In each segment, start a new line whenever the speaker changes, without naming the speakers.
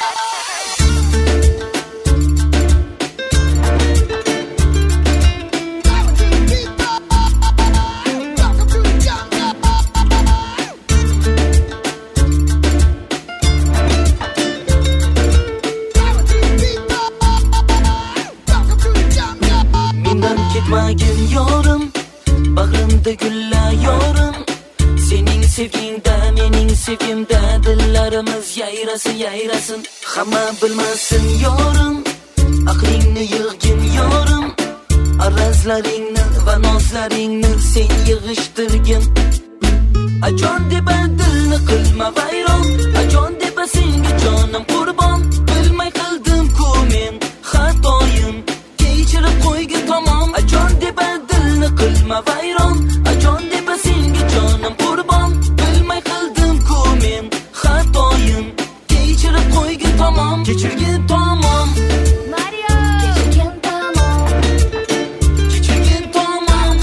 Ketmagin yorim, bag'rimda gullayorim. Sening sevgingda, mening sevgimda dillarimiz yayrasın, yayrasın. Hamma bilmasin yorim, aqlingni yig'gin yorim. Arazlaringni va nozlaringni sen yig'ishtirgin. Ajon deb dilni qilma vayron, ajon deb senga jonim qurbon. Bilmay qildim-ku men xatoyim, kechirib qo'ygin tamom. Ajon deb dilni qilma vayron, ajon deb senga jonim qurbon. Bilmay qildim-ku men xatoyim, kechirib qo'ygin tamom, kechirgin tamom.
Mario kechirgin tamom,
kechirgin tamom,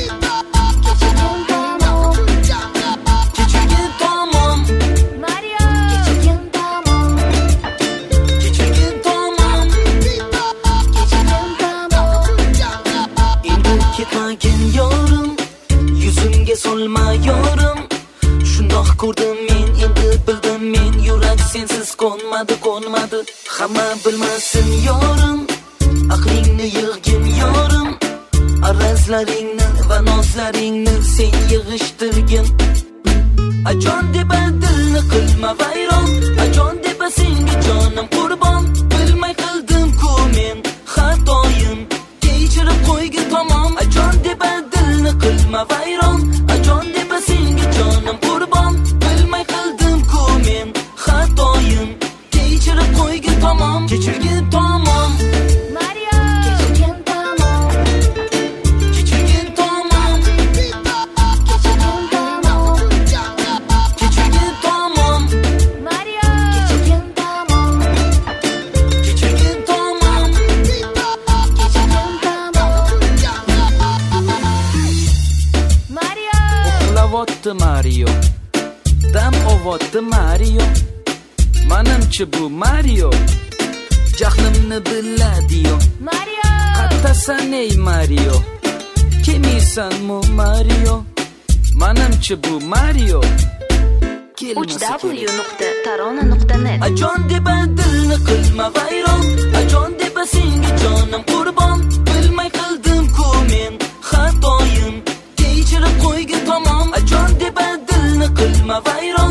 kechirgin tamom,
kechirgin tamom,
Mario kechirgin tamom,
kechirgin tamom.
kechirgin tamom.
Endi ketmagin yorim, yuzimga solma yorim. Shundoq ko'rdim men, endi bildim men, yurak sensiz qo'nmadi, qo'nmadi. Hamma bilmasin yorim, aqlingni yig'gin yorim. Arazlaringni va nozlaringni sen yig'ishtirgin. Ajon deb dilni qilma vayron, ajon deb senga jonim qurbon. Bilmay qildim-ku men xatoyim, kechirib qo'ygin tamom. Ajon deb dilni qilma vayron, ajon deb senga jonim qurbon. Bilmay qildim-ku men xatoyim, kechirib qo'ygin tamom, kechirgin tamom.
Mario kechirgin tamom,
Kechirgin tamom,
kechirgin tamom,
kechirgin tamom,
Mario kechirgin tamom,
kechirgin tamom.
kechirgin tamom, Mario
Uxlavotdi Mario, dam ovotdi Mario. Manimcha bu Mario jahlimni biladi-yo.
Mario
Qattasan ey Mario, kemisanmi Mario? Manimcha bu Mario kelmasa kerak.
www.tarona.net
Ajon deb dilni qilma vayron, ajon deb senga jonim qurbon. Bilmay qildim-ku men xatoyim, kechirib qo'ygin tamom. Ajon deb dilni qilma vayron,